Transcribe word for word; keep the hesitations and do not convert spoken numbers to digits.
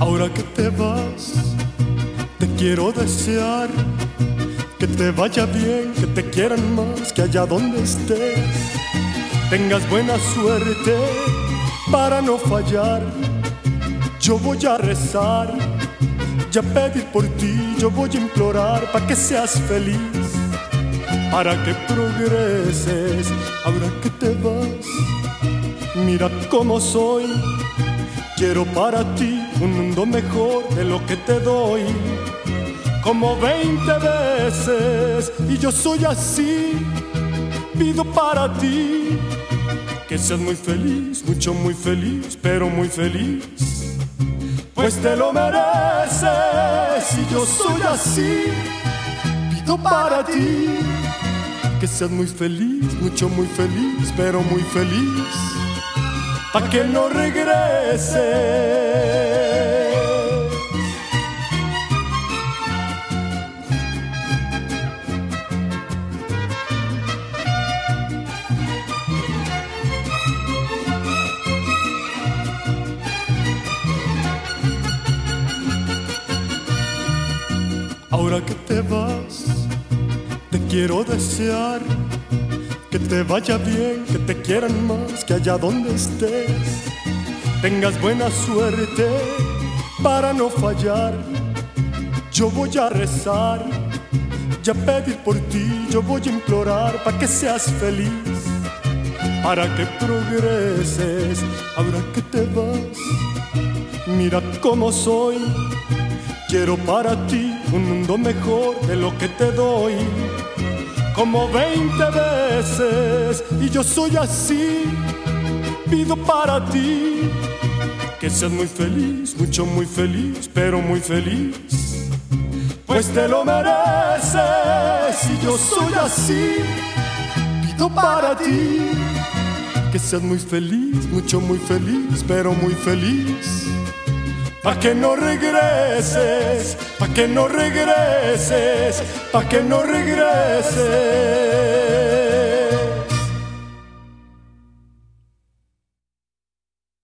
Ahora que te vas, te quiero desear que te vaya bien, que te quieran más, que allá donde estés tengas buena suerte para no fallar. Yo voy a rezar y a pedir por ti, yo voy a implorar para que seas feliz, para que progreses. Ahora que te vas, mira cómo soy. Quiero para ti un mundo mejor de lo que te doy, como veinte veces, y yo soy así. Pido para ti que seas muy feliz, mucho muy feliz, pero muy feliz, pues te lo mereces, y yo soy así. Pido para ti que seas muy feliz, mucho muy feliz, pero muy feliz, pa' que no regreses. Ahora que te vas, te quiero desear que te vaya bien, que te quieran más, que allá donde estés tengas buena suerte para no fallar. Yo voy a rezar y a pedir por ti, yo voy a implorar para que seas feliz, para que progreses. Ahora que te vas, mira cómo soy. Quiero para ti un mundo mejor de lo que te doy, como veinte veces, y yo soy así. Pido para ti que seas muy feliz, mucho muy feliz, pero muy feliz, pues te lo mereces, y yo soy así. Pido para ti que seas muy feliz, mucho muy feliz, pero muy feliz, pa' que no regreses, pa' que no regreses, pa' que no regreses.